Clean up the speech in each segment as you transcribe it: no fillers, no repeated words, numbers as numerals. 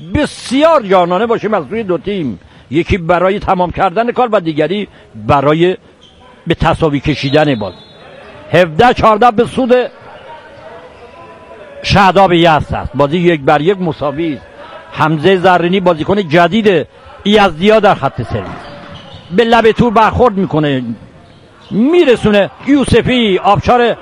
بسیار جانانه باشیم از روی دو تیم، یکی برای تمام کردن کار و دیگری برای به تساوی کشیدن بازی. 17-14 به سود شهداب یزد است. بازی 1-1 مساوی است. حمزه زرینی بازیکن جدید یزدیا در خط سرویس به لب تور برخورد میکنه، میرسونه یوسفی، آبشار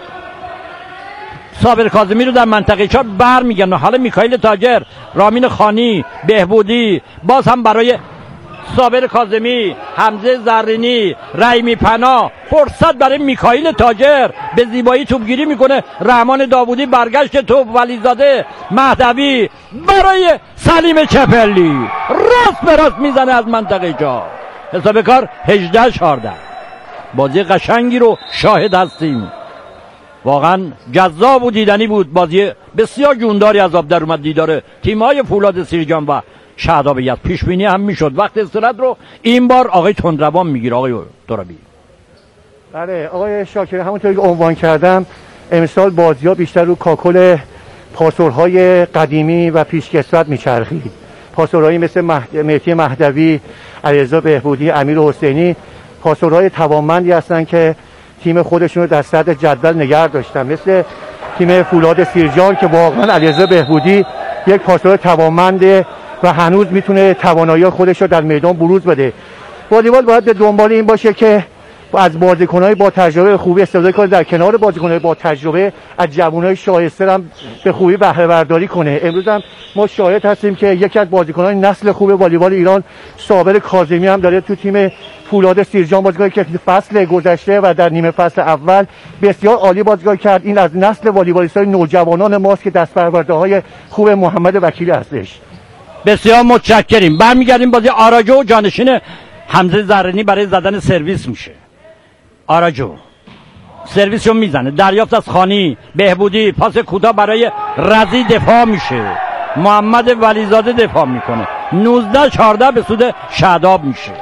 صابر کاظمی رو در منطقه 4 برمیگردن. حالا میکائیل تاجر، رامین خانی، بهبودی، باز هم برای صابر کاظمی، حمزه زرینی، رحیمی پناه، فرصت برای میکائیل تاجر، به زیبایی توپگیری میکنه رحمان داوودی، برگشت توپ ولیزاده، مهدوی برای سلیم چپلی، راست به راست میزنه از منطقه 4. حساب کار 18-14. بازی قشنگی رو شاهد هستیم، واقعا جذاب و دیدنی بود. بازی بسیار جونداری از آب در اومد دیدار تیم‌های فولاد سیرجان و شهداب یزد. پیش بینی هم میشد وقت استراحت رو این بار آقای تندروان میگیره. آقای ترابی. بله آقای شاکر، همونطوری که عنوان کردم امسال بازی‌ها بیشتر رو کاکل پاسورهای قدیمی و پیشکسوت میچرخید. پاسورهایی مثل مهدی مهدوی، علیرضا بهبودی، امیر حسینی پاسورهای توانمندی هستن که تیم خودشون رو در صدر جدول نگه داشتن، مثل تیم فولاد سیرجان که واقعا علیرضا بهبودی یک پاسور توانمنده و هنوز میتونه توانایی خودش رو در میدان بروز بده. والیبال باید به دنبال این باشه که از بازیکن‌های با تجربه خوبی استفاده کنه، در کنار بازیکن‌های با تجربه از جوان‌های شایسته هم به خوبی بهره برداری کنه. امروز هم ما شاهد هستیم که یکی از بازیکن‌های نسل خوب والیبال ایران صابر کاظمی هم داره تو تیم فولاد سیرجان بازیکن که فصل گذشته و در نیمه فصل اول بسیار عالی بازیکن کرد. این از نسل والیبالیست‌های نوجوانان ماست که دست‌پرورده‌های خوب محمد وکیل هستش. بسیار متشکریم. برمیگردیم بازی آراجو و جانشین حمزه زرینی برای زدن سرویس میشه. آراجو سرویس رو میزنه، دریافت از خانی، بهبودی، پاس کوتاه برای رضی دفاع میشه، محمد ولیزاده دفاع میکنه. 19-14 به سود شهداب میشه.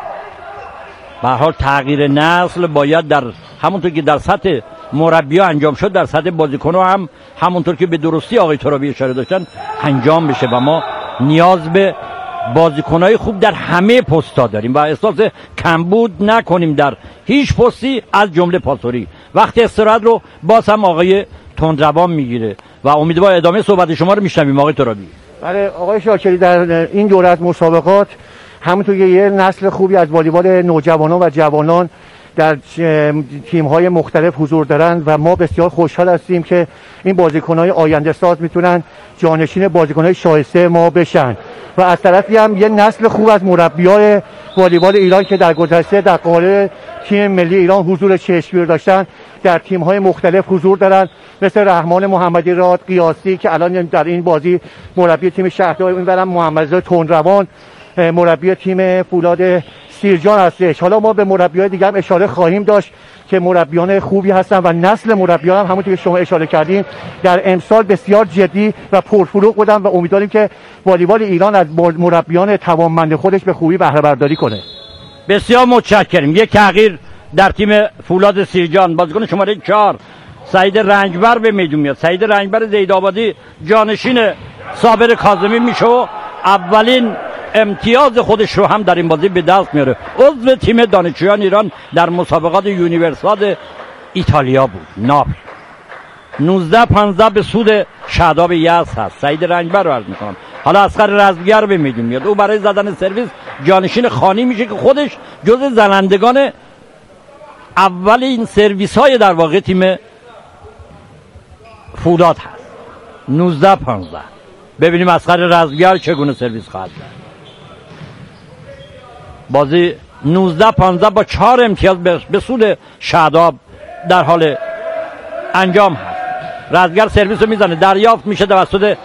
به هر حال تغییر نسل باید در همونطور که در سطح مربی‌ها انجام شد در سطح بازیکن‌ها هم همونطور که به درستی آقای ترابی اشاره داشتن انجام بشه و ما نیاز به بازیکن‌های خوب در همه پست‌ها داریم و احساس کمبود نکنیم در هیچ پستی از جمله پاسوری. وقتی استراحت رو باز هم آقای تندروان میگیره و امیدوارم ادامه صحبت شما رو میشنویم آقای ترابی. بله آقای شاکری، در این دوره مسابقات همونطور که یه نسل خوبی از والیبال نوجوانان و جوانان در تیم‌های مختلف حضور دارند و ما بسیار خوشحال هستیم که این بازیکن‌های آینده ساز میتونن جانشین بازیکن‌های شایسته ما بشن و از طرفی هم یه نسل خوب از مربیای والیبال ایران که در گذشته در قالب تیم ملی ایران حضور چشمگیر داشتن در تیم‌های مختلف حضور دارن، مثل رحمان محمدی راد قیاسی که الان در این بازی مربی تیم شهردار، اینورم محمدرضا تندروان مربی تیم فولاد سیرجان هستش. حالا ما به مربیای دیگه هم اشاره خواهیم داشت که مربیان خوبی هستن و نسل مربیان هم همونطور که شما اشاره کردین در امسال بسیار جدی و پرفروغ بودن و امیدواریم که والیبال ایران از مربیان توانمند خودش به خوبی بهره برداری کنه. بسیار متشکریم. یک تغییر در تیم فولاد سیرجان، بازیکن شماره 4 سعید رنجبر به میدون میاد. سعید رنجبر زیدآبادی جانشین صابر کاظمی میشه و اولین امتیاز خودش رو هم در این بازی به دست میاره. عضو تیم دانشجویان ایران در مسابقات یونیورسال ایتالیا بود، ناپل. 19-15 به سود شهداب یزد هست. سعید رنجبر رو عرض میکنم. حالا اصغر رزمگر به میدون میاد. او برای زدن سرویس جانشین خانی میشه که خودش جز زنندگان اول این سرویس های در واقع تیم فولاد هست. 19-15 ببینیم اصغر رزمگر چگونه سرویس خواهد کرد. بازی 19-15 با 4 امتیاز به سود شهداب در حال انجام هست. رزمگر سرویس رو میزنه، دریافت میشه توسط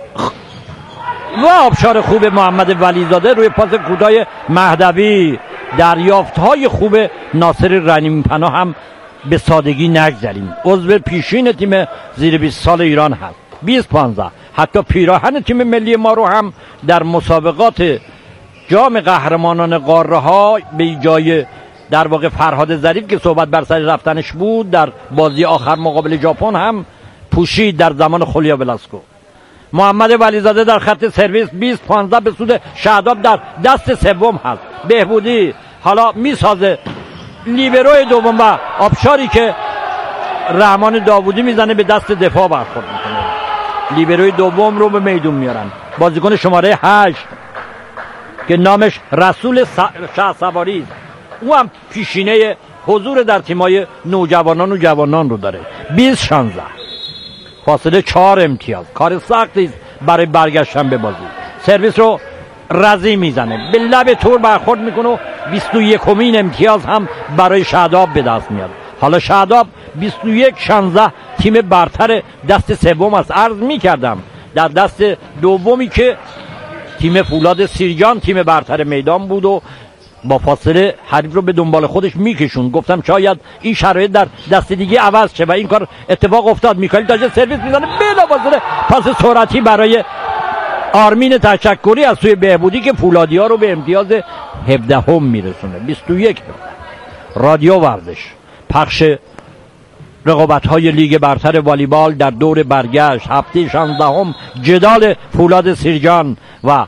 و آبشار خوب محمد ولیزاده روی پاس کوتاه مهدوی. دریافت های خوب ناصر رحیمی پناه هم به سادگی نگذریم. عضو پیشین تیم زیر 20 سال ایران هست. 20-15 حتی پیراهن تیم ملی ما رو هم در مسابقات جام قهرمانان قاره ها به جای در واقع فرهاد ظریف که صحبت بر سر رفتنش بود در بازی آخر مقابل ژاپن هم پوشید در زمان خولیا بلاسکو. محمد ولیزاده در خط سرویس 20-15 به سود شهداب در دست سوم هست. بهبودی حالا میسازه لیبروی دوم و آبشاری که رحمان داوودی میزنه به دست دفاع برخورد میکنه. لیبروی دوم رو به میدون میارن. بازیکن شماره 8 که نامش رسول شهسواری است، او هم پیشینه حضور در تیمای نوجوانان و جوانان رو داره. 20-16 فاصله 4 امتیاز، کار سختی است برای برگشتن به بازی. سرویس رو رضی میزنه، به لب تور برخورد میکنه و 21مین امتیاز هم برای شهداب به دست میاد. حالا شهداب 21-16 تیم برتر دست سوم است. عرض میکردم در دست دومی که تیم فولاد سیرجان تیم برتر میدان بود و با فاصله حریف رو به دنبال خودش میکشون. گفتم شاید این شرایط در دست دیگه عوض شه و این کار اتفاق افتاد. میکائیل تاج سرویس میزنه، بلافاصله پاس سرعتی برای آرمین تشکری از سوی بهبودی که فولادی ها رو به امتیاز 17 میرسونه. 21. رادیو ورزش پخش رقابت‌های لیگ برتر والیبال در دور برگشت هفته 16 جدال فولاد سیرجان و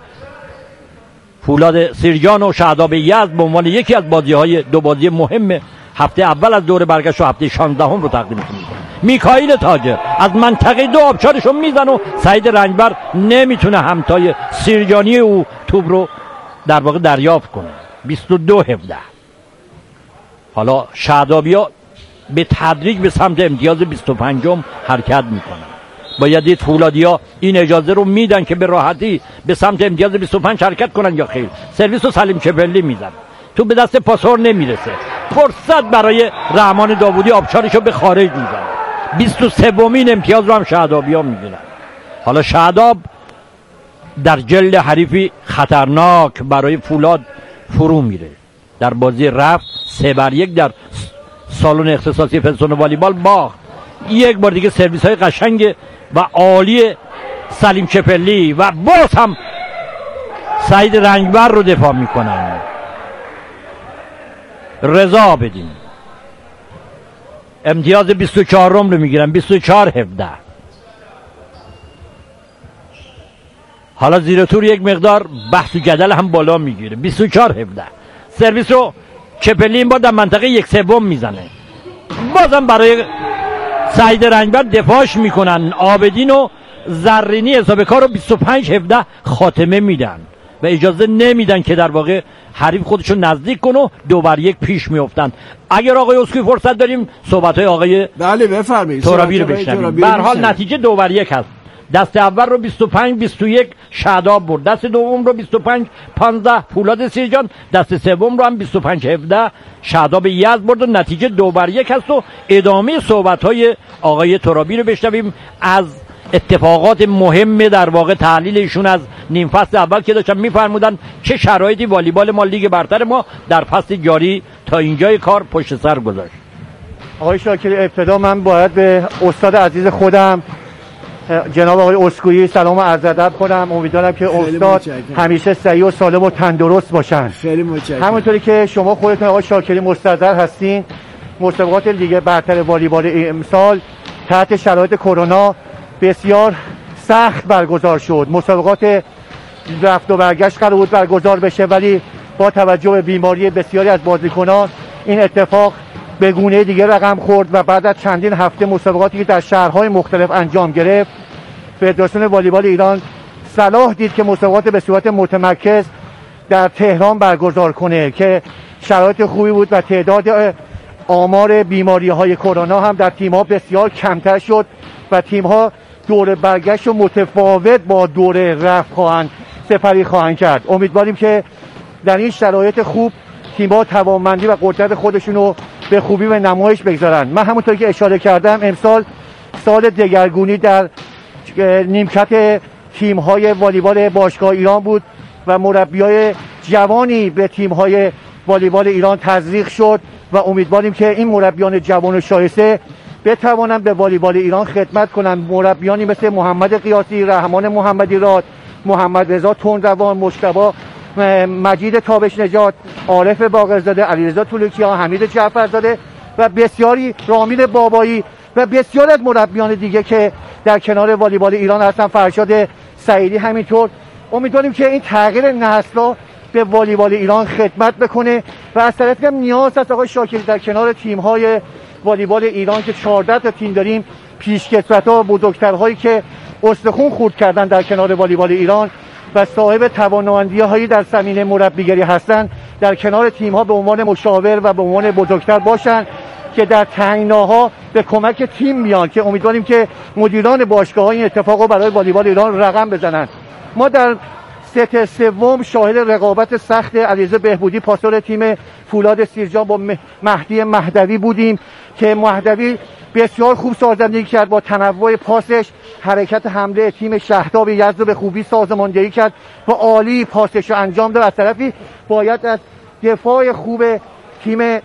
فولاد سیرجان و شهداب یزد به عنوان یکی از بازی‌های دو بازی مهم هفته اول از دور برگشت و هفته 16 رو تقدیم می‌کنه. میکائیل تاجر از منطقه دو آبشارشو میزنه و سعید رنجبر نمیتونه همتای سیرجانی او توپ رو در واقع دریافت کنه. 22-17. حالا شهدابی‌ها به تدریج به سمت امتیاز 25 حرکت میکنن. باید دید فولادیا این اجازه رو میدن که به راحتی به سمت امتیاز 25 حرکت کنن یا خیر. سرویس رو سلیم چپلی میزن، تو به دست پاسور نمیرسه. فرصت برای رحمان داوودی آبشارش رو به خارج میزن. 23مین امتیاز رو هم شهدابیا میگیرن. حالا شهداب در جلد حریفی خطرناک برای فولاد فرو میره. در بازی رفت 3-1 در سالن اختصاصی فدراسیون والیبال باخت. یک بار دیگه سرویس های قشنگ و عالی سلیم چپلی و باز هم سعید رنجبر رو دفاع میکنن. رضا بدیم امتیاز 24 رو میگیرن. 24-17. حالا زیر تور یک مقدار بحث و جدل هم بالا میگیره. 24-17 سرویس رو چپلی این بار در منطقه 1/3 میزنه. بازم برای سعید رنجبر دفاعش میکنن. آبدین و زرینی حساب کار رو 25-17 خاتمه میدن و اجازه نمیدن که در واقع حریف خودشو نزدیک کنه و 2-1 پیش میافتن. اگر آقای اسکوی فرصت داریم صحبت‌های آقای بله بفرمایید ترابی رو بشنویم. به هر حال نتیجه 2-1 هست. دست اول رو 25-21 شهداب برد، دست دوم رو 25-15 فولاد سیرجان، دست سوم رو هم 25-17 شهداب یزد برد و نتیجه 2-1 هست. و ادامه صحبت‌های آقای ترابی رو بشنویم از اتفاقات مهم در واقع تحلیل ایشون از نیم فصل اول که داشتن میفرمودن چه شرایطی والیبال ما لیگ برتر ما در فصل جاری تا اینجای کار پشت سر گذاشت. آقای شاکری، ابتدا من باید به استاد عزیز خودم جناب آقای اسکویی سلام و عرض ادب کنم. امیدوارم که استاد همیشه صحیح و سالم و تندرست باشن. خیلی متشکرم. همونطوری که شما خودتون آقای شاکری مستحضر هستین، مسابقات لیگ برتر والیبال امسال تحت شرایط کرونا بسیار سخت برگزار شد. مسابقات رفت و برگشت قرار بود برگزار بشه، ولی با توجه به بیماری بسیاری از بازیکنان این اتفاق به گونه دیگه رقم خورد و بعد از چندین هفته مسابقاتی که در شهرهای مختلف انجام گرفت، فدراسیون والیبال ایران صلاح دید که مسابقات به صورت متمرکز در تهران برگزار کنه که شرایط خوبی بود و تعداد آمار بیماری‌های کرونا هم در تیم‌ها بسیار کمتر شد و تیم‌ها دور برگشت و متفاوت با دور رفت سپری خواهند کرد. امیدواریم که در این شرایط خوب تیم‌ها توانمندی و قدرت خودشون رو به خوبی به نمایش بگذارن. من همونطور که اشاره کردم امسال سال دگرگونی در نیمکت تیم‌های والیبال باشگاه ایران بود و مربیای جوانی به تیم‌های والیبال ایران تزریق شد و امیدواریم که این مربیان جوان و شایسته بتوانن به والیبال ایران خدمت کنن. مربیانی مثل محمد قیاسی، رحمان محمدی راد، محمد رضا تندروان، مجتبی مجید تابش نژاد، عارف باقرزاده، علیرضا طلوکیان، حمید جعفرزاده و بسیاری، رامین بابایی و بسیار از مربیان دیگه که در کنار والیبال ایران هستن، فرشاد سعیدی همینطور. امیدواریم که این تغییر نسل‌ها به والیبال ایران خدمت بکنه و از طرفی هم نیاز هست آقای شاکری در کنار تیم‌های والیبال ایران که 14 تا تیم داریم، پیشکسوت‌ها و بزرگترهایی که استخوان خورد کردن در کنار والیبال ایران و صاحب توانمندی‌هایی در زمینه مربیگری هستن، در کنار تیم‌ها به عنوان مشاور و به عنوان بزرگتر باشن که در تعیین‌ها به کمک تیم بیان، که امیدواریم که مدیران باشگاه‌ها این اتفاق رو برای والیبال ایران رقم بزنن. ما در ست سوم شاهد رقابت سخت علیرضا بهبودی پاسور تیم فولاد سیرجان با مهدی مهدوی بودیم که مهدوی بسیار خوب سازندگی کرد، با تنوع پاسش حرکت حمله تیم شهداب یزد رو به خوبی سازماندهی کرد و عالی پاسش رو انجام داد. از طرفی باید از دفاع خوب تیم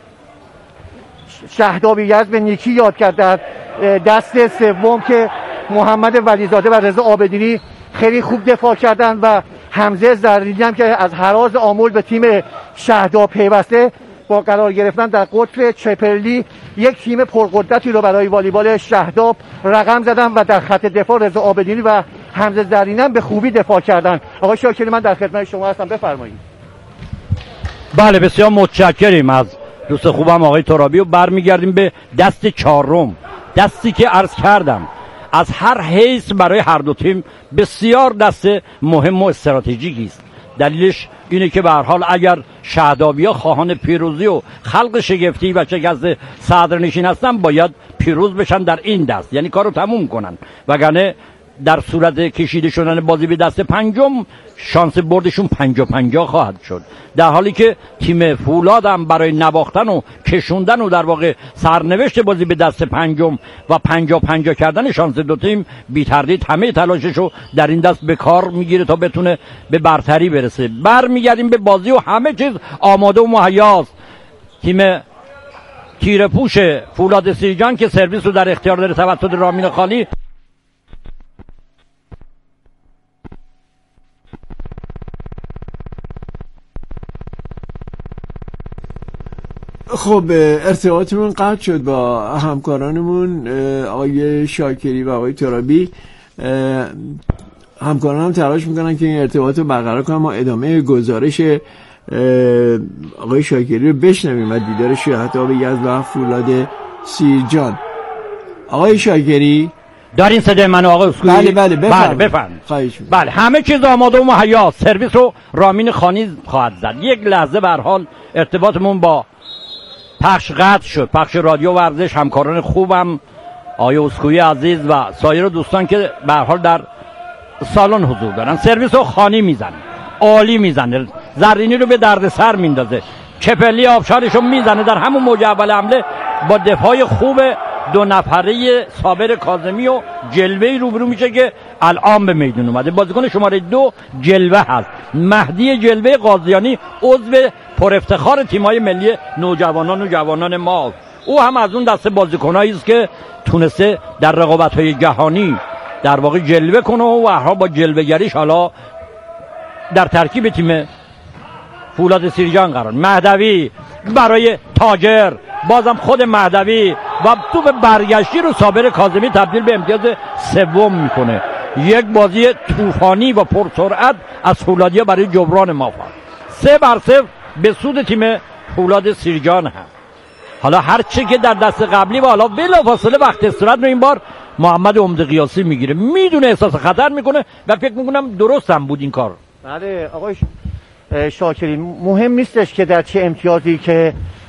شهداب یزد به نیکی یاد کرد در دست سوم که محمد ولیزاده و رضا عابدینی خیلی خوب دفاع کردن و حمزه زرینی هم که از هراز آمول به تیم شهداب پیوسته با قرار گرفتن در قطر چپرلی یک تیم پرقدرتی رو برای والیبال شهداب رقم زدن و در خط دفاع رضا عابدینی و حمزه زرینی هم به خوبی دفاع کردن. آقای شاکری من در خدمت شما هستم، بفرمایید. بله بسیار متشکریم از دوست خوبم آقای ترابی و برمیگردیم به دست چهارم، دستی که عرض کردم از هر حیث برای هر دو تیم بسیار دست مهم و استراتژیکی است. دلیلش اینه که به هر حال اگر شهدابی‌ها خواهان پیروزی و خلق شگفتی و شکست صدرنشین هستن باید پیروز بشن در این دست، یعنی کارو تموم کنن، وگرنه در صورت کشیده شدن بازی به دست پنجم شانس بردشون 50-50 خواهد شد، در حالی که تیم فولاد هم برای نواختن و کشوندن و در واقع سرنوشت بازی به دست پنجم و 50-50 کردن شانس دو تیم بی تردید همه تلاششو در این دست به کار میگیره تا بتونه به برتری برسه. برمیگردیم به بازی و همه چیز آماده و مهیاست. تیم تیره‌پوش فولاد سیرجان که سرویس رو در اختیار داره توسط رامین خالی. خب ارتباطمون قطع شد با همکارانمون آقای شاکری و آقای ترابی. همکاران هم تلاش میکنن که این ارتباط رو برقرار کنن. ما ادامه گزارش آقای شاکری رو بشنویم و دیدار شهداب یزد و فولاد سیرجان. آقای شاکری دارین صدای منو آقای اسکوئی؟ بله بفرمایید. بله همه چیز آماده و مهیا. سرویس رو رامین خانی خواهد زد. یک لحظه به هر حال ارتباطمون با پخش قطع شد. پخش رادیو ورزش، همکاران خوبم آقای اسکوئی عزیز و سایر دوستان که به هر حال در سالن حضور دارن. سرویس رو خانی میزنه، عالی میزنه، زرینی رو به دردسر میندازه، چپلی آبشارش رو میزنه. در همون موج اول حمله با دفاع خوب دو نفره صابر کاظمی و جلوه‌ای روبرو میشه که الان به میدون اومده. بازیکن شماره 2 جلوه هست، مهدی جلوه قاضیانی، عضو پر افتخار تیم‌های ملی نوجوانان و جوانان ما. او هم از اون دسته بازیکنایی است که تونسته در رقابت‌های جهانی در واقع جلوه کنه و با جلوه‌گریش حالا در ترکیب تیم فولاد سیرجان قرار. مهدوی برای تاجر، بازم خود مهدوی و توپ برگشتی رو صابر کاظمی تبدیل به امتیاز سوم میکنه. یک بازی طوفانی و پرسرعت از فولادیا برای جبران موفق. 3-0 به سود تیم فولاد سیرجان هست. حالا هر چه که در دست قبلی و حالا بلافاصله وقت استراحت رو این بار محمد عمده قیاسی میگیره، میدونه احساس خطر میکنه و فکر میکنم درست هم بود این کار. بله آقای شاکری، مهم نیستش که در چه امتیازی که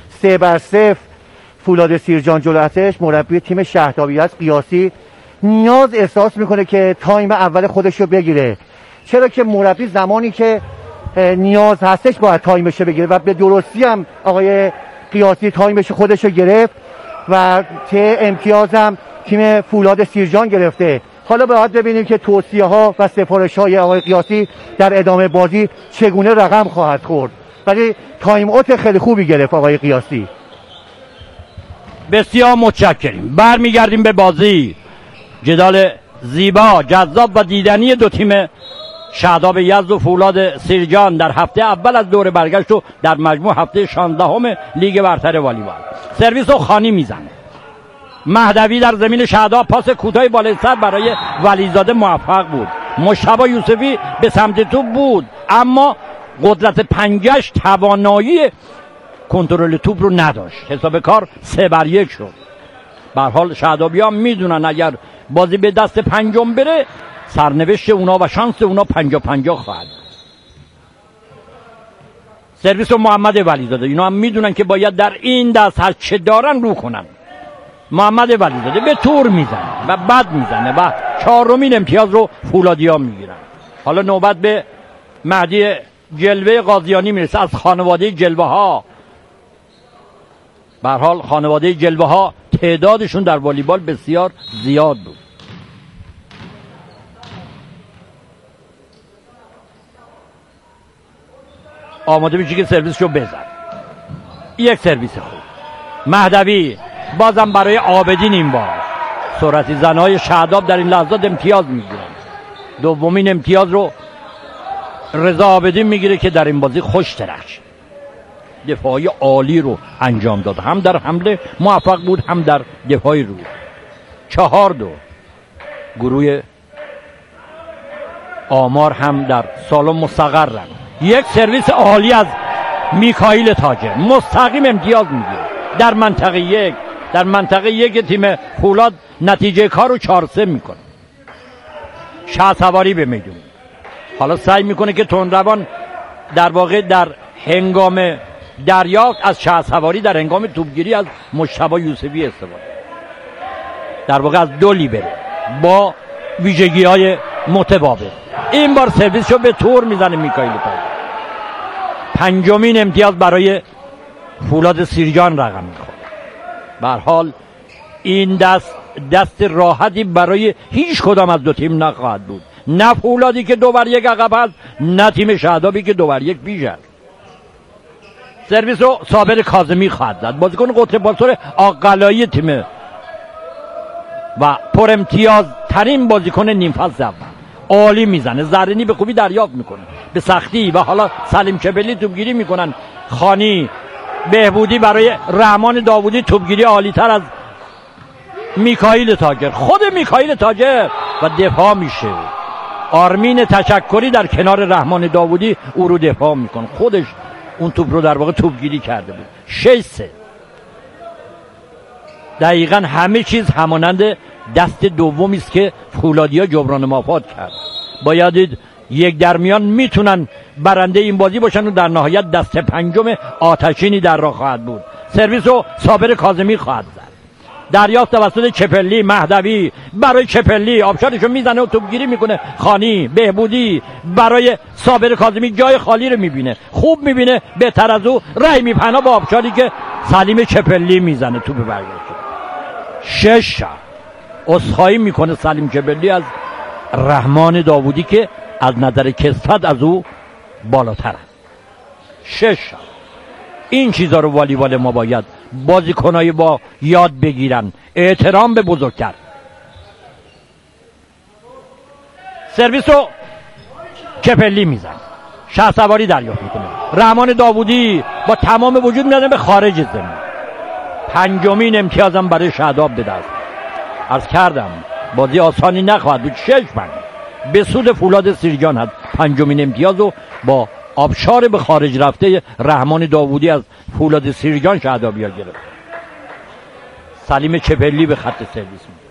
3-0 فولاد سیرجان جلو هستش، مربی تیم شهدابی است قیاسی نیاز احساس میکنه که تایم اول خودش رو بگیره. چرا که مربی زمانی که نیاز هستش باید تایمش رو بگیره و به درستی هم آقای قیاسی تایمش خودش رو گرفت و چه امتیاز هم تیم فولاد سیرجان گرفته. حالا باید ببینیم که توصیه ها و سفارش های آقای قیاسی در ادامه بازی چگونه رقم خواهد خورد، ولی تایم اوت خیلی خوبی گرفت آقای قیاسی. بسیار متشکریم. برمیگردیم به بازی. جدال زیبا، جذاب و دیدنی دو تیم شهداب یزد و فولاد سیرجان در هفته اول از دور برگشت و در مجموع هفته 16 لیگ برتر والیبال. سرویس رو خانی میزنه، مهدوی در زمین شهداب پاس کوتاه بالای سر برای ولیزاده موفق بود. مجتبی یوسفی به سمت توپ بود اما قدرت پنجش توانایی کنترل توپ رو نداشت. حساب کار 3-1 شد. به هر حال شهدابی‌ها میدونن اگر بازی به دست پنجم بره سرنوشت اونا و شانس اونا 50-50 خواهد. سرویس و محمد ولیزاده اینا هم میدونن که باید در این دست هر چه دارن رو کنن. محمد ولیزاده به تور میزنه و بد میزنه و 4مین امتیاز رو فولادیا میگیرن. حالا نوبت به مهدی جلوه قاضیانی میرسه از خانواده جلوه ها. به هر حال خانواده جلوه ها تعدادشون در والیبال بسیار زیاد بود. آماده میشه که سرویس رو بزن. یک سرویس خوب. مهدوی بازم برای عابدین این بار. سرعتی زنهای شهداب در این لحظات امتیاز میگیرن. دومین امتیاز رو رضا عابدین میگیره که در این بازی خوش درخش. دفاعی عالی رو انجام داد. هم در حمله موفق بود هم در دفاعی رو. 4-2 گروه آمار هم در سالن مستقرن. یک سرویس عالی از میکائیل تاجر مستقیم امتیاز میگیره در منطقه 1. در منطقه 1 تیم فولاد نتیجه کار رو 4-3 میکنه. شهسواری به میدون. حالا سعی میکنه که تندروان در واقع در هنگام دریافت از شهسواری در هنگام توپگیری از مجتبی یوسفی استفاده. در واقع از 2 لیبره با ویژگی‌های متفاوت. این بار سرویس رو به تور میزنه میکائیل تاجر. 5مین امتیاز برای فولاد سیرجان رقم میخوره. به هر حال این دست راحتی برای هیچ کدام از دو تیم نخواهد بود. نه فولادی که 2-1 عقب است نه تیم شهدابی که 2-1 پیش است. سرویس رو صابر کاظمی خواهد زد. بازیکن قطر پاسور عاقلایی تیم و پر امتیاز ترین بازیکن نیم فصل اول. عالی میزنه. زرینی به خوبی دریافت میکنه به سختی و حالا سلیم چپلی توپگیری میکنن. خانی بهبودی برای رحمان داوودی توپگیری عالی تر از میکائیل تاجر. خود میکائیل تاجر و دفاع میشه. آرمین تشکری در کنار رحمان داوودی او رو دفاع میکنه. خودش اون توپ رو در واقع توپگیری کرده بود. 6-3 دقیقاً همه چیز همانند دست دومی است که فولادیا جبران مافات کرد. باید یک درمیان میتونن برنده این بازی باشن و در نهایت دست پنجم آتشینی در راه خواهد بود. سرویس رو صابر کاظمی خواهد زد. دریافت توسط چپلی. مهدوی برای چپلی آبشارشو میزنه و توپگیری میکنه. خانی بهبودی برای صابر کاظمی جای خالی رو میبینه. خوب میبینه. بهتر از او رای میپناه با آبشاری که سلیم چپلی میزنه. توپ برگشته. 6 عذرخواهی میکنه سلیم چپلی از رحمان داوودی که از نظر کثرت از او بالاتر است. 6 این چیزا رو والیبال ما باید بازیکنای با یاد بگیرن. احترام به بزرگتر. سرویس رو چپلی میزن. شهسواری دریافت میکنه. رحمان داوودی با تمام وجود میزنه به خارج زمین. 5مین امتیازم برای شهداب به دست. عرض کردم بازی آسانی نخواهد بود. 6 به سود فولاد سیرجان هست. 5مین امتیاز رو با آبشار به خارج رفته رحمان داوودی از فولاد سیرجان شهدابی‌ها گرفت. سلیم چپلی به خط سرویس میده.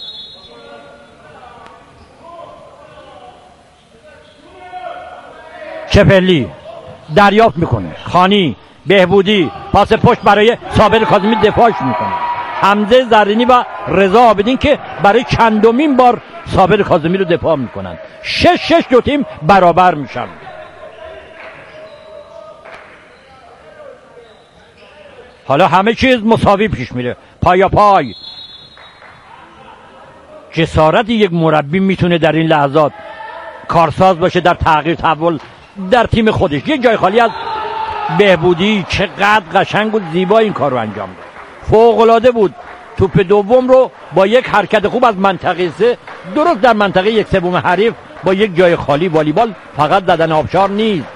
چپلی دریافت میکنه. خانی بهبودی پاس پشت برای صابر کاظمی دفاعش میکنه. حمزه زرینی و رضا عابدین که برای چندمین بار صابر کاظمی رو دفاع میکنن. 6 دو تیم برابر میشن. حالا همه چیز مساوی پیش میره. پایا پای. جسارت یک مربی میتونه در این لحظات کارساز باشه در تغییر تحول در تیم خودش. یک جای خالی از بهبودی چقدر قشنگ و زیبا این کار رو انجام داد. فوق العاده بود. توپ دوم رو با یک حرکت خوب از منطقه 3 درست در منطقه 1/3 حریف با یک جای خالی. والیبال فقط زدن آبشار نیست.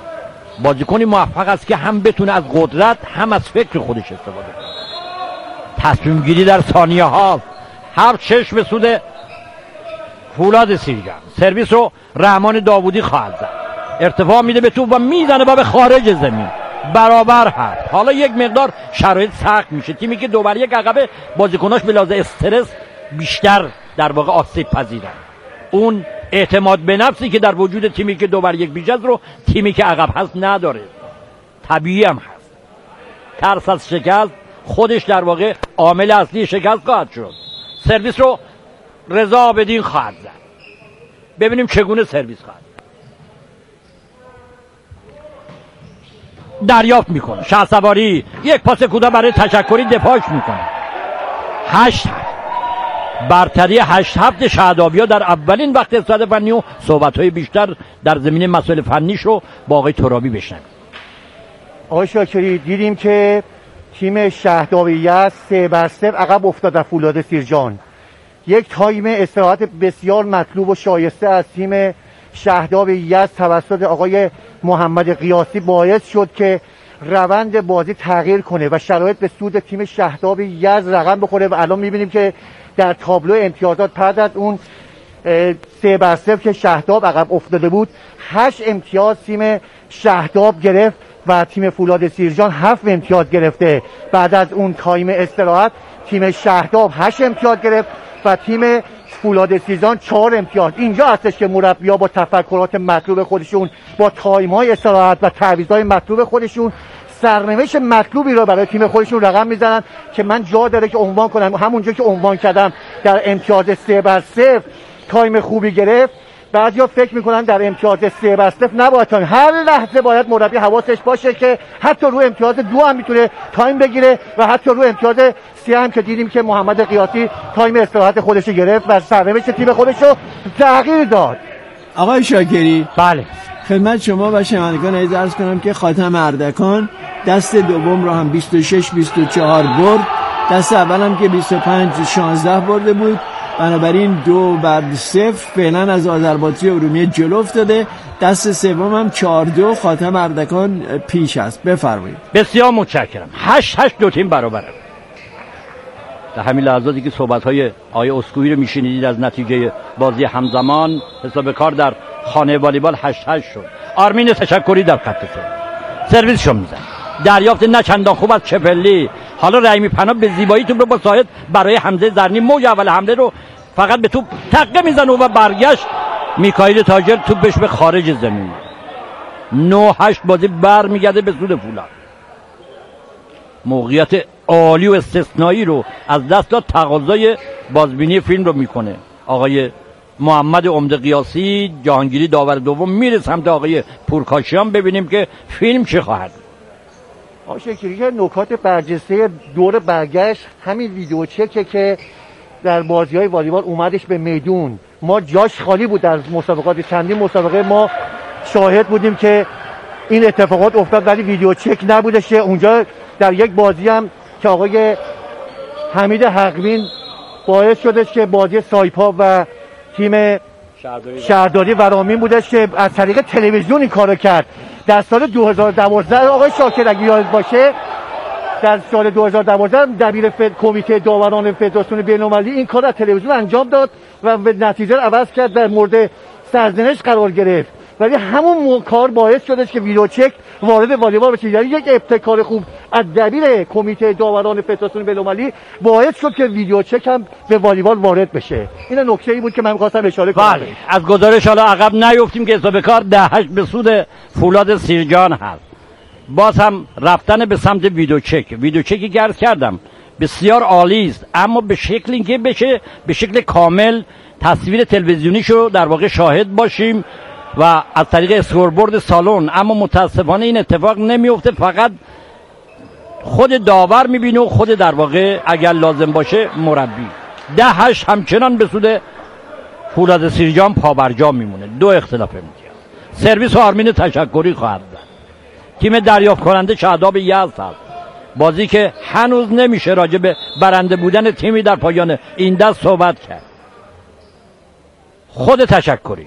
بازیکنی موفق است که هم بتونه از قدرت هم از فکر خودش استفاده کنه. تصمیم گیری در ثانیه ها، 7-6 به سود فولاد سیرجان. سرویس رو رحمان داوودی خواهد زد، ارتفاع میده به توپ و میزنه با به خارج زمین، برابر هست. حالا یک مقدار شرایط سخت میشه، تیمی که 2-1 عقبه بازیکناش به لحاظ استرس بیشتر در واقع آسیب پذیرن. اون اعتماد به نفسی که در وجود تیمی که 2-1 بیش است رو تیمی که عقب هست نداره. طبیعی هم هست. ترس از شکست خودش در واقع عامل اصلی شکست خواهد شد. سرویس رو رضا عابدین خواهد زد. ببینیم چگونه سرویس خواهد دریافت میکنه. شهسواری یک پاس کوتاه برای تشکری دفاعش میکنه. 8 برتری 8-7 شهدابیا در اولین وقت استاد فنی و صحبت‌های بیشتر در زمینه مسائل فنیش رو با آقای ترابی بشنویم. آقای شاکری، دیدیم که تیم شهداب یزد 3-0 عقب افتاد در فولاد سیرجان. یک تایم استراحت بسیار مطلوب و شایسته از تیم شهداب یزد توسط آقای محمد قیاسی باعث شد که روند بازی تغییر کنه و شرایط به سود تیم شهداب یزد رقم بخوره و الان میبینیم که در تابلو امتیازات بعد از اون 3-0 که شهداب عقب افتاده بود 8 امتیاز تیم شهداب گرفت و تیم فولاد سیرجان 7 امتیاز گرفته. بعد از اون تایم استراحت تیم شهداب 8 امتیاز گرفت و تیم فولاد سیرجان 4 امتیاز. اینجا هستش که مربی‌ها با تفکرات مطلوب خودشون، با تایم‌های استراحت و تعویض‌های مطلوب خودشون سرنوشت مطلوبی رو برای تیم خودشون رقم میزنن که من جا داره که عنوان کنم. همونجا که عنوان کردم در امتیاز 3-0 تایم خوبی گرفت. بعضیا فکر میکنن در امتیاز 3-0 نباید تایم، هر لحظه باید مربی حواسش باشه که حتی رو امتیاز 2 هم میتونه تایم بگیره و حتی رو امتیاز 3 هم که دیدیم که محمد قیاسی تایم استراحت خودش گرفت و سرنوشت تیم خودش رو تغییر داد. آقای شاکری، بله، خدمت شما و شنوندگان عرض کنم که خاتم اردکان دست دوم رو هم 26-24 برد، دست اول هم که 25-16 برده بود، بنابراین 2-0 فعلا از آذربایجان ارومیه جلو افتاده. دست سوم هم 4-2 خاتم اردکان پیش است. بفرمایید. بسیار متشکرم. 8-8 دو تیم برابره. در همین لحظاتی که صحبت‌های آقای اسکوئی رو میشنیدید از نتیجه بازی همزمان، حساب کار در خانه والیبال 8-8 شد. آرمین تشکری در خط سرویس شو میزن. دریافت نه چندان خوب از چپلی. حالا رحیمی پناه به زیبایی توپ رو با ساعد برای حمزه زرنی موج اول حمله رو فقط به توپ تقه میزنه و برگشت میکائیل تاجر توپش به خارج زمین. 9-8 بازی برمیگرده به سود فولاد. موقعیت عالی و استثنایی رو از دست داد، تقاضای بازبینی فیلم رو میکنه. آقای محمد عمده قیاسی جهانگیری داور دوم میره سمت آقای پورکاشیان. ببینیم که فیلم چه خواهد. آشکری که نکات برجسته دور برگشت همین ویدیو چکه که در بازی‌های والیبال اومدش به میدون. ما جاش خالی بود در مسابقات، چندین مسابقه ما شاهد بودیم که این اتفاقات افتاد ولی ویدیو چک نبودش. اونجا در یک بازی هم که آقای حمید حقبین باعث شدش که بازی سایپا و تیم شهرداری ورامین بودش که از طریق تلویزیون این کارو کرد. در سال 2012 آقای شاکر اگه یاد باشه، در سال 2012 دبیر کمیته داوران فدراسیون بین‌المللی این کار از تلویزیون انجام داد و به نتیجه عوض کرد، در مورد سرزنش قرار گرفت. ولی همون کار باعث شدش که ویدیو چک وارد والیبال بشه. یعنی یک ابتکار خوب از دبیر کمیته داوران فدراسیون بین‌المللی باعث شد که ویدیو چک هم به والیبال وارد بشه. این نکته‌ای بود که من می‌خواستم اشاره کنم. بله، از گزارش حالا عقب نیفتیم که حساب کار 10-8 به سود فولاد سیرجان هست. باز هم رفتن به سمت ویدیو چکی که عرض کردم بسیار عالی است، اما به شکلی که بشه به شکل کامل تصویر تلویزیونیشو در واقع شاهد باشیم و از طریق اسکوربورد سالن. اما متاسفانه این اتفاق نمیفته، فقط خود داور میبینه و خود در واقع اگر لازم باشه مربی. 10-8 همچنان به سود فولاد سیرجان پابرجا میمونه. 2 اختلاف امتیاز. سرویس و آرمین تشکری خواهد زد. تیم دریافت کننده شهداب یزد هست. بازی که هنوز نمیشه راجع به برنده بودن تیمی در پایان این دست صحبت کرد. خود تشکری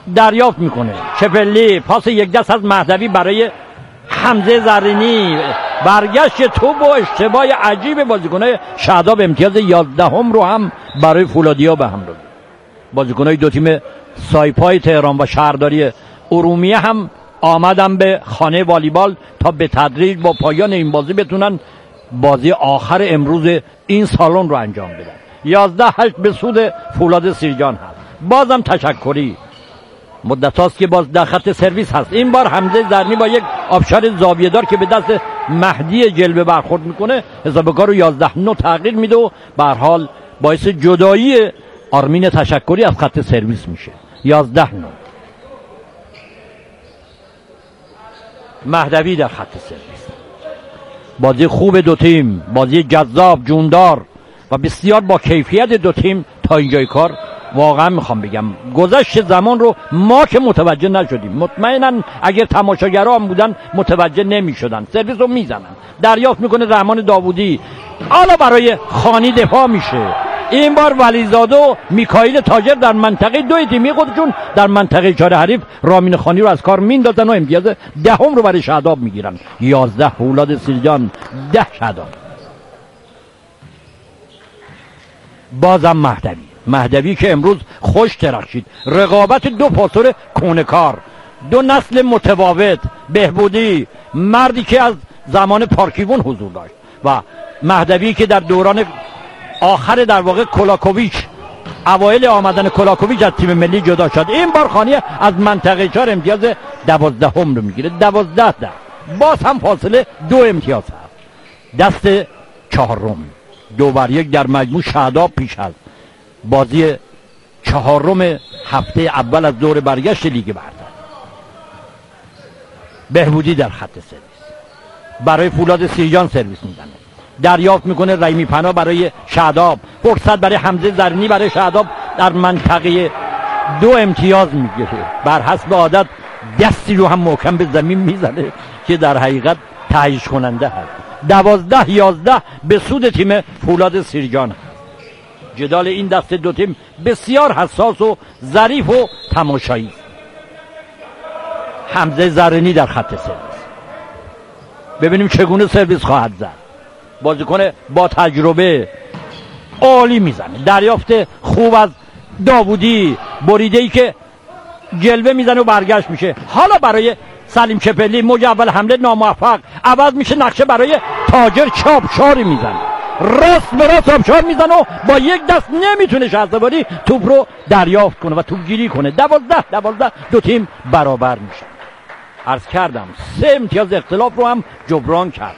دریافت میکنه، چپلی پاس یک دست از مهدوی برای حمزه زرینی، برگشت توپ و اشتباه عجیب بازیکنای شهداب امتیاز 11 رو هم برای فولادیا به هم داد. بازیکنای دو تیم سایپای تهران و شهرداری ارومیه هم آمدن به خانه والیبال تا به تدریج با پایان این بازی بتونن بازی آخر امروز این سالن رو انجام بدن. 11-8 به سود فولاد سیرجان هست. بازم تشکری مدت هاست که باز در خط سرویس هست. این بار حمزه زرنی با یک آبشار زاویه‌دار که به دست مهدی جلوه برخورد میکنه حساب کار رو 11-9 تغییر میده و به هر حال باعث جدایی آرمین تشکری از خط سرویس میشه. 11-9 مهدوی در خط سرویس. بازی خوب دو تیم، بازی جذاب جوندار و بسیار با کیفیت دو تیم. تا اینجای کار واقعا میخوام بگم گذشت زمان رو ما که متوجه نشدیم، مطمئنا اگر تماشاگرها هم بودن متوجه نمیشدن. سرویس رو میزنن، دریافت میکنه رحمان داوودی، حالا برای خانی دفاع میشه. این بار ولیزاده و میکائیل تاجر در منطقه دو تیمی خودشون در منطقه 4 حریف رامین خانی رو از کار میندازن و امتیاز 10 رو برای شهداب میگیرن. 11 فولاد سیرجان، 10 شهداب. بازم مهدوی که امروز خوش درخشید. رقابت دو پاسور کونکار، دو نسل متفاوت. بهبودی مردی که از زمان پارکیوون حضور داشت و مهدوی که در دوران آخر در واقع کلاکوویچ، اوایل آمدن کلاکوویچ از تیم ملی جدا شد. این بار خانی از منطقه 4 امتیاز 12 رو میگیره. 12 باز هم فاصله 2 امتیاز هست. دست 4 2-1 در مجموع شهداب پیش از بازی 4 هفته اول از دور برگشت لیگ برتر. بهبودی در خط سرویس برای فولاد سیرجان سرویس میزنه، دریافت میکنه رحیمی پناه برای شهداب. فرصت برای حمزه زرینی برای شهداب در منطقه 2 امتیاز میگیره. بر حسب عادت دستی رو هم محکم به زمین میزنه که در حقیقت تهییج کننده هست. 12-11 به سود تیم فولاد سیرجان هست. جدال این دست دو تیم بسیار حساس و ظریف و تماشایی. حمزه زرینی در خط سرویس، ببینیم چگونه سرویس خواهد زد. بازیکن با تجربه عالی میزنه، دریافت خوب از داوودی، بریده‌ای که جلوه میزنه و برگشت میشه. حالا برای سلیم چپلی موج اول حمله ناموفق، عوض میشه نقشه برای تاجر چاپشاری میزنه، راست به راست چاپشار میزنه و با یک دست نمیتونه شهسواری توپ رو دریافت کنه و توپ گیری کنه. 12 دو تیم برابر میشن. عرض کردم 3 امتیاز اختلاف رو هم جبران کرد،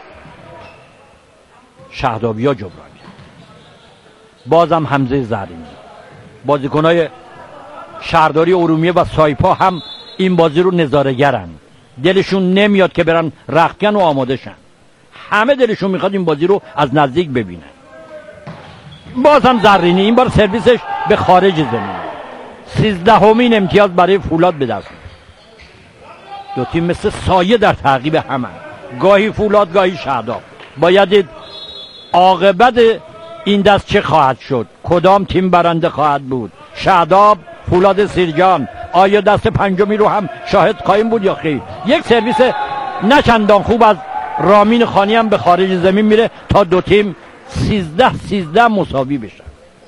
شهدابیا جبران کرد. بازم حمزه زرینی، بازیکنای شهرداری ارومیه و سایپا هم این بازی رو نظاره‌گرن، دلشون نمیاد که برن رختکن و آماده شن. همه دلشون میخواد این بازی رو از نزدیک ببینن. بازم زرینی، این بار سرویسش به خارج زمین. 13مین امتیاز برای فولاد به دست. دو تیم مثل سایه در تعقیب همن، گاهی فولاد گاهی شهداب. باید عاقبت این دست چه خواهد شد، کدام تیم برنده خواهد بود، شهداب، فولاد سیرجان. آیا دست پنجمی رو هم شاهد خواهیم بود یا خیر؟ یک سرویس نچندان خوب از رامین خانی هم به خارج زمین میره تا دو تیم 13 مساوی بشن.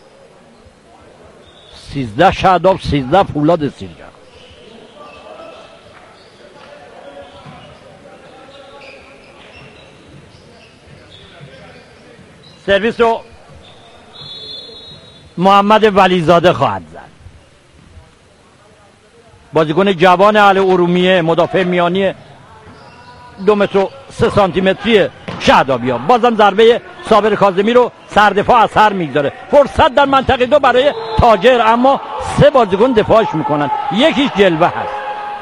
13 شهداب، 13 فولاد سیرجان. سرویس رو محمد ولیزاده خواهد زد، بازیکن جوان اهل ارومیه، مدافع میانی 2 متر و 3 سانتی متری شهدابیا. بازم ضربه صابر کاظمی رو سردفاع از سر میگذاره. فرصت در منطقه 2 برای تاجر، اما 3 بازیکن دفاعش میکنن، یکیش جلوه هست.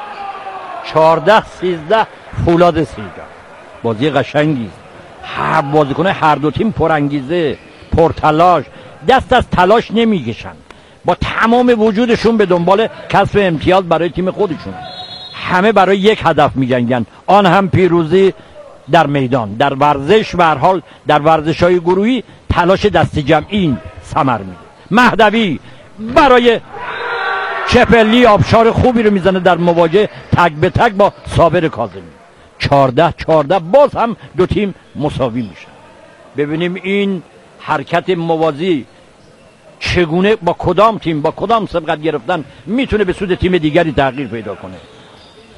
14-13 فولاد سیرجان. بازی قشنگی، هر بازیکن هر دو تیم پرانگیزه، پرتلاش، دست از تلاش نمیکشن، با تمام وجودشون به دنبال کسب امتیاز برای تیم خودشون. همه برای یک هدف میجنگن، آن هم پیروزی در میدان. در ورزش به هر حال در ورزش‌های گروهی تلاش دست جمعی ثمر میده. مهدوی برای چپلی آبشار خوبی رو میزنه در مواجهه تک به تک با صابر کاظمی. 14-13 14 باز هم دو تیم مساوی میشن. ببینیم این حرکت موازی چگونه با کدام تیم با کدام سبقت گرفتن میتونه به سود تیم دیگری تغییر پیدا کنه.